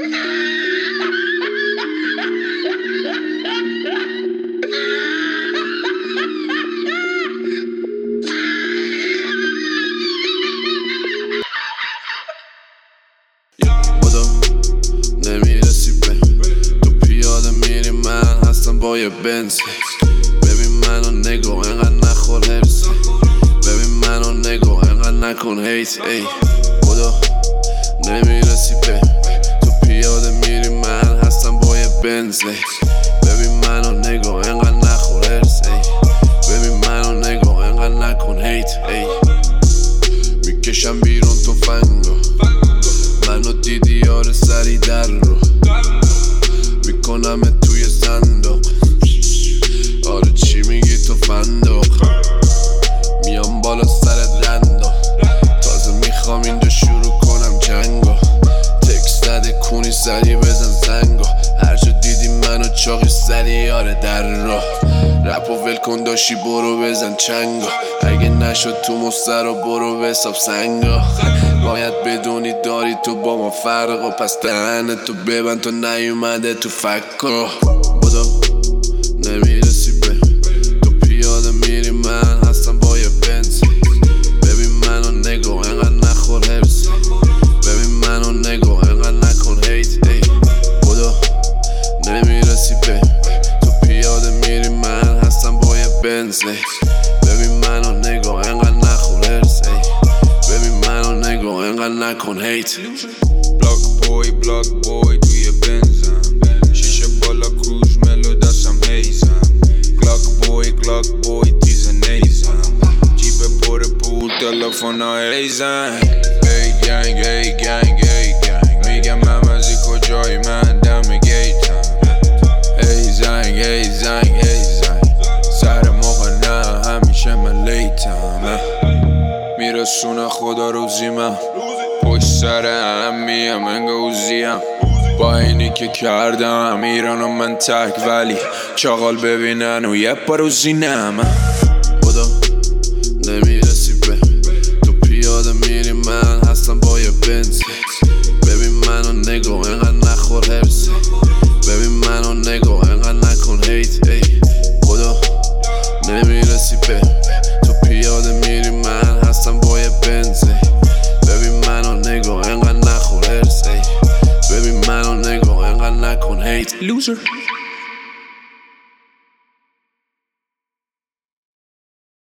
نمیرسی به تو پیاده میری، من هستم با یه بنز. ببین منو نگو اینقدر نخور هرسی، ببین منو نگو اینقدر نکن هیت. ای خدا نمیرسی به تو پیاده میری، من هستم با یه بنز. ببین منو نگو اینقدر نخور هرسی، ببین منو نگو اینقدر نکن هیت. ای میکشم بیرون تو فنگو، منو دیدی یار سری در رو میکنم توی صندوق. آره چی میگی تو فندق؟ میام بالا سرت رندو، تازه میخوام اینجا شروع کنم جنگو. تکس زده کونی سری بزن زنگو، هر جا دیدی منو چاقی سری یاره در راه. رپو ول کن داشی برو بزن چنگو، اگه نشد تو مستر برو بساب سنگا. باید بدونی داری تو با ما فرق، و پس دهنه تو ببند تو نیومده تو فکر. بودا نمیرسی به تو پیاده میری، من هستم با یه بنز. ببین منو نگو اینقدر نخور هرسی، ببین منو نگو اینقدر نکن هیت. ای بودا نمیرسی به تو پیاده میری، من هستم با یه بنز. ببین منو نگو اینقدر نخور هرسی، ببین منو نگو اینقدر نکن هیت. بلاک بوی توی بنزم، شیشه بالا کروز ملو دستم هیزم. کلاک بوی تیز نیزم، جیب پر پول تلفن ها هیزم. ای گنگ میگم ممزی کجایی من دم گیتم. ای زنگ سر موقع نه همیشه من لیتم. میرسونه خدا روزی من پشت سر هم میم انگوزیم. با اینی که کردم ایران و من تک، ولی چاقال ببینن و یه پروزی نم. خدا نمیرسی به تو پیاده میری، من هستم با یه بنز. ببین منو نگو اینقدر نخور هرسی، ببین منو نگو اینقدر نکن هیت. ای خدا نمیرسی به تو پیاده میری، من هستم با یه بنز. ببین منو نگو اینقدر نخور هرسی، ببین منو نگو اینقدر نکن هیت. Loser